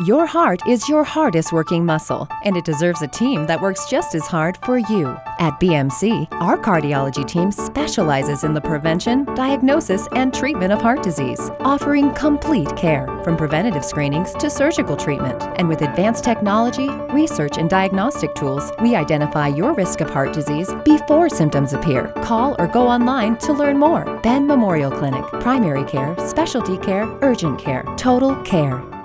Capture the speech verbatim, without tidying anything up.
Your heart is your hardest working muscle, and it deserves a team that works just as hard for you. At B M C, our cardiology team specializes in the prevention, diagnosis, and treatment of heart disease, offering complete care from preventative screenings to surgical treatment. And with advanced technology, research, and diagnostic tools, we identify your risk of heart disease before symptoms appear. Call or go online to learn more. Penn Memorial Clinic. Primary care, specialty care, urgent care, total care.